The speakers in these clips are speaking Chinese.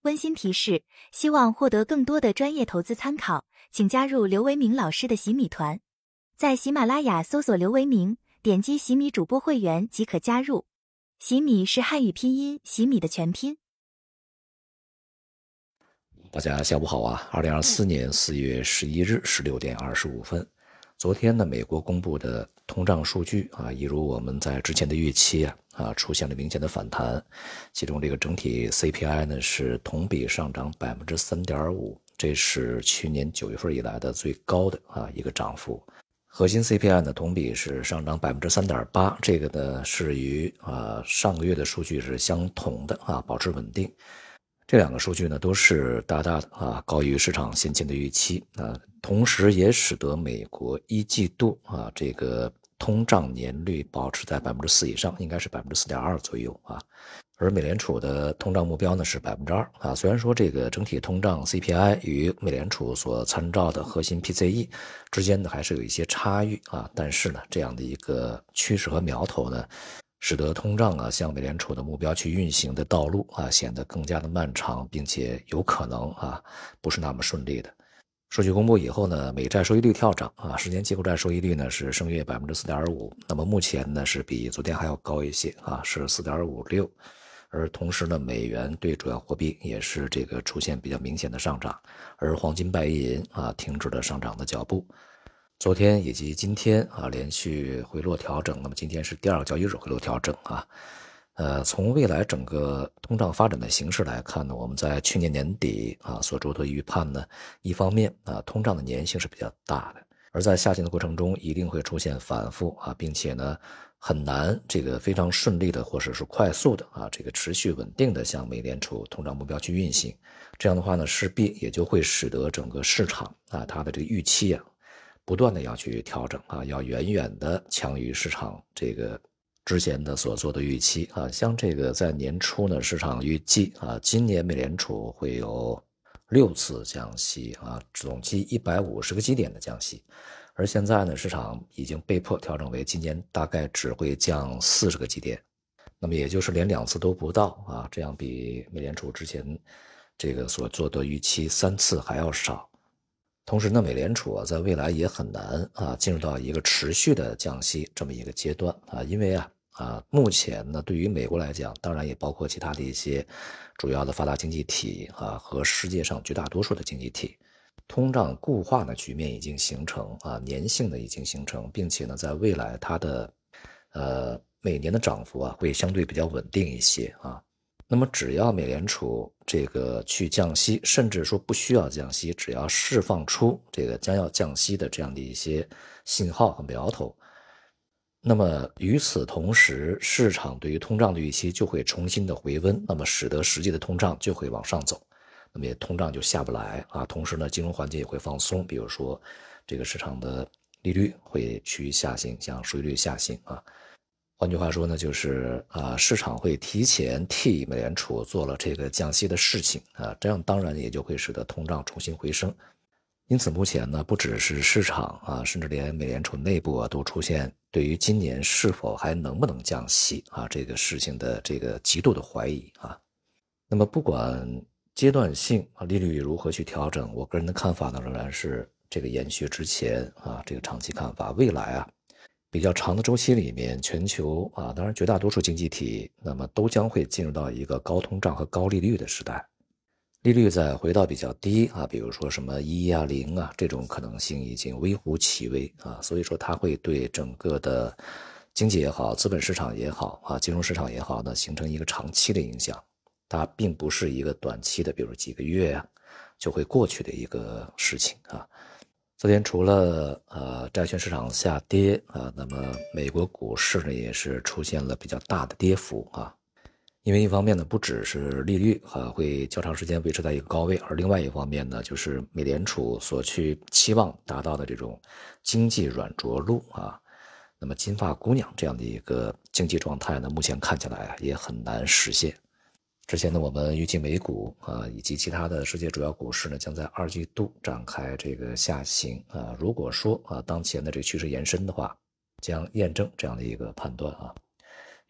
温馨提示：希望获得更多的专业投资参考，请加入刘维明老师的洗米团。在喜马拉雅搜索刘维明，点击洗米主播会员即可加入。洗米是汉语拼音洗米的全拼。 大家下午好啊！2024年4月11日16点25分，昨天呢，美国公布的通胀数据啊，一如我们在之前的预期出现了明显的反弹，其中这个整体 CPI 呢是同比上涨 3.5%， 这是去年9月份以来的最高的一个涨幅。核心 CPI 呢同比是上涨 3.8%， 这个呢是与上个月的数据是相同的保持稳定。这两个数据呢都是大大的高于市场先前的预期同时也使得美国一季度这个通胀年率保持在 4% 以上，应该是 4.2% 左右而美联储的通胀目标呢是 2% 虽然说这个整体通胀 CPI 与美联储所参照的核心 PCE 之间呢还是有一些差异但是呢这样的一个趋势和苗头呢使得通胀向美联储的目标去运行的道路显得更加的漫长，并且有可能不是那么顺利的。数据公布以后呢，美债收益率跳涨10年期国债收益率呢是升约 4.5%， 那么目前呢是比昨天还要高一些是 4.56%， 而同时呢美元对主要货币也是这个出现比较明显的上涨，而黄金白银停止了上涨的脚步。昨天以及今天连续回落调整，那么今天是第二个交易日回落调整从未来整个通胀发展的形势来看呢，我们在去年年底所做的预判呢，一方面通胀的粘性是比较大的，而在下行的过程中一定会出现反复并且呢很难这个非常顺利的或者是快速的这个持续稳定的向美联储通胀目标去运行。这样的话呢，势必也就会使得整个市场它的这个预期不断的要去调整要远远的强于市场这个之前的所做的预期像这个在年初呢，市场预计今年美联储会有6次降息总计150个基点的降息，而现在呢，市场已经被迫调整为今年大概只会降40个基点，那么也就是连2次都不到这样比美联储之前这个所做的预期3次还要少。同时呢，美联储在未来也很难进入到一个持续的降息这么一个阶段因为目前呢，对于美国来讲，当然也包括其他的一些主要的发达经济体和世界上绝大多数的经济体，通胀固化的局面已经形成粘性的已经形成，并且呢，在未来它的每年的涨幅会相对比较稳定一些那么只要美联储这个去降息，甚至说不需要降息，只要释放出这个将要降息的这样的一些信号和苗头，那么与此同时，市场对于通胀的预期就会重新的回温，那么使得实际的通胀就会往上走，那么通胀就下不来同时呢，金融环境也会放松，比如说这个市场的利率会趋于下行，像收益率下行换句话说呢，就是市场会提前替美联储做了这个降息的事情这样当然也就会使得通胀重新回升。因此目前呢，不只是市场甚至连美联储内部都出现对于今年是否还能不能降息这个事情的这个极度的怀疑那么不管阶段性利率如何去调整，我个人的看法呢仍然是这个延续之前这个长期看法，未来比较长的周期里面，全球当然绝大多数经济体那么都将会进入到一个高通胀和高利率的时代，利率再回到比较低比如说什么10这种可能性已经微乎其微所以说它会对整个的经济也好，资本市场也好金融市场也好呢，形成一个长期的影响，它并不是一个短期的，比如几个月就会过去的一个事情昨天除了债券市场下跌那么美国股市呢也是出现了比较大的跌幅因为一方面呢，不只是利率会较长时间维持在一个高位，而另外一方面呢，就是美联储所去期望达到的这种经济软着陆那么金发姑娘这样的一个经济状态呢，目前看起来也很难实现。之前呢，我们预计美股以及其他的世界主要股市呢，将在2季度展开这个下行如果说当前的这个趋势延伸的话，将验证这样的一个判断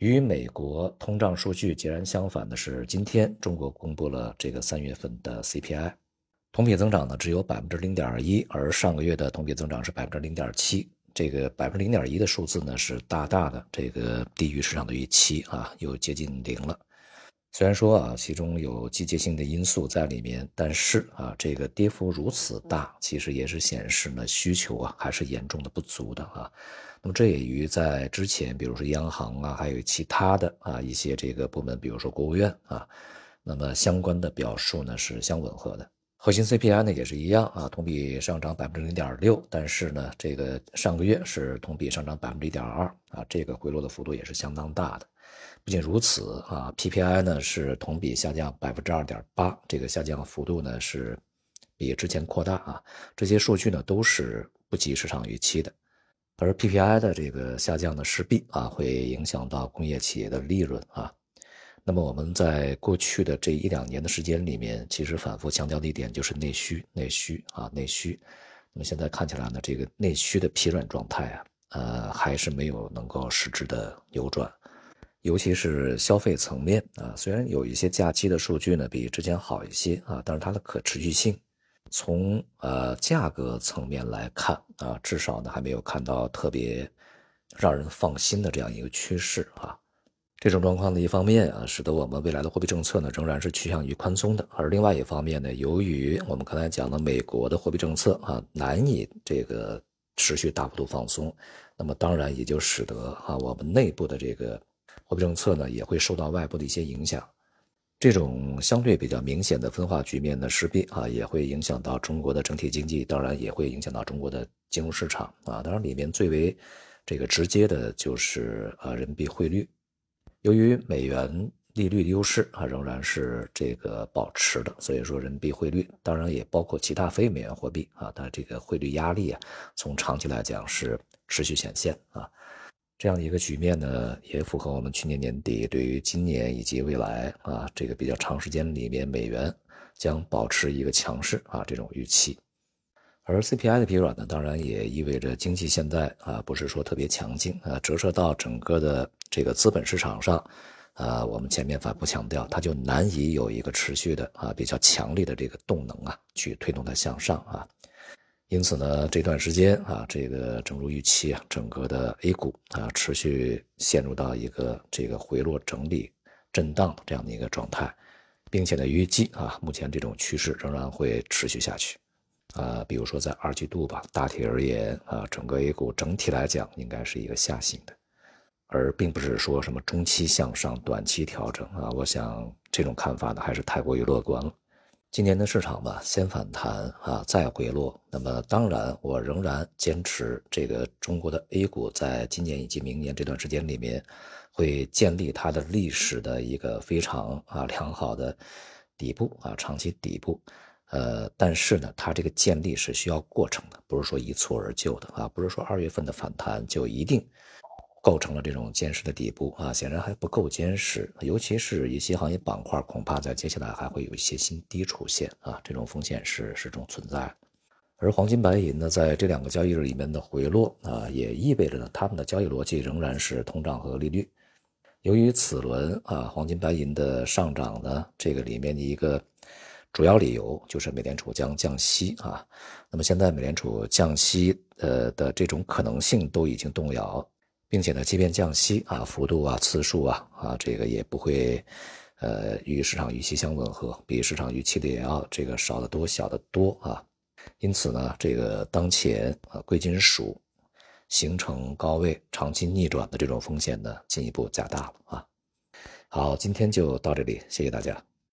与美国通胀数据截然相反的是，今天中国公布了这个3月份的 CPI， 同比增长呢只有 0.1%， 而上个月的同比增长是 0.7%。这个 0.1% 的数字呢是大大的这个低于市场的预期啊，又接近0了。虽然说啊，其中有季节性的因素在里面，但是啊，这个跌幅如此大，其实也是显示呢需求啊还是严重的不足的啊。那么这也与在之前，比如说央行啊，还有其他的啊一些这个部门，比如说国务院啊，那么相关的表述呢是相吻合的。核心 CPI 呢也是一样啊，同比上涨 0.6%， 但是呢这个上个月是同比上涨 1.2% 啊，这个回落的幅度也是相当大的。不仅如此啊 ，PPI 呢是同比下降 2.8%， 这个下降幅度呢是比之前扩大啊，这些数据呢都是不及市场预期的。而 PPI 的这个下降呢势必啊会影响到工业企业的利润啊。那么我们在过去的这1-2年的时间里面，其实反复强调的一点就是内需。那么现在看起来呢，这个内需的疲软状态啊，还是没有能够实质的扭转。尤其是消费层面啊，虽然有一些假期的数据呢比之前好一些啊，但是它的可持续性，从价格层面来看啊，至少呢还没有看到特别让人放心的这样一个趋势啊。这种状况的一方面啊，使得我们未来的货币政策呢仍然是趋向于宽松的，而另外一方面呢，由于我们刚才讲的美国的货币政策啊难以这个持续大幅度放松，那么当然也就使得啊我们内部的这个货币政策呢也会受到外部的一些影响。这种相对比较明显的分化局面呢，势必啊也会影响到中国的整体经济，当然也会影响到中国的金融市场啊。当然里面最为这个直接的就是人民币汇率。由于美元利率的优势啊仍然是这个保持的，所以说人民币汇率当然也包括其他非美元货币啊，它这个汇率压力啊从长期来讲是持续显现啊。这样的一个局面呢，也符合我们去年年底对于今年以及未来啊这个比较长时间里面美元将保持一个强势啊这种预期。而 CPI 的疲软呢，当然也意味着经济现在啊不是说特别强劲啊，折射到整个的这个资本市场上啊，我们前面反复强调，它就难以有一个持续的啊比较强力的这个动能啊去推动它向上啊。因此呢，这段时间啊，这个正如预期啊，整个的 A 股啊持续陷入到一个这个回落整理震荡这样的一个状态，并且呢预计啊目前这种趋势仍然会持续下去。比如说在2季度吧，大体而言啊，整个 A 股整体来讲应该是一个下行的，而并不是说什么中期向上、短期调整啊。我想这种看法呢还是太过于乐观了。今年的市场吧，先反弹啊，再回落。那么当然，我仍然坚持这个中国的 A 股在今年以及明年这段时间里面，会建立它的历史的一个非常良好的底部啊，长期底部。但是呢，它这个建立是需要过程的，不是说一蹴而就的啊，不是说2月份的反弹就一定构成了这种坚实的底部啊，显然还不够坚实，尤其是一些行业板块，恐怕在接下来还会有一些新低出现啊，这种风险是始终存在的。而黄金白银呢，在这2个交易日里面的回落啊，也意味着呢，他们的交易逻辑仍然是通胀和利率。由于此轮啊黄金白银的上涨呢，这个里面的一个主要理由就是美联储将降息啊，那么现在美联储降息的这种可能性都已经动摇，并且呢，即便降息啊，幅度啊、次数啊，这个也不会与市场预期相吻合，比市场预期的也要这个少得多、小得多啊。因此呢，这个当前贵金属形成高位长期逆转的这种风险呢，进一步加大了啊。好，今天就到这里，谢谢大家。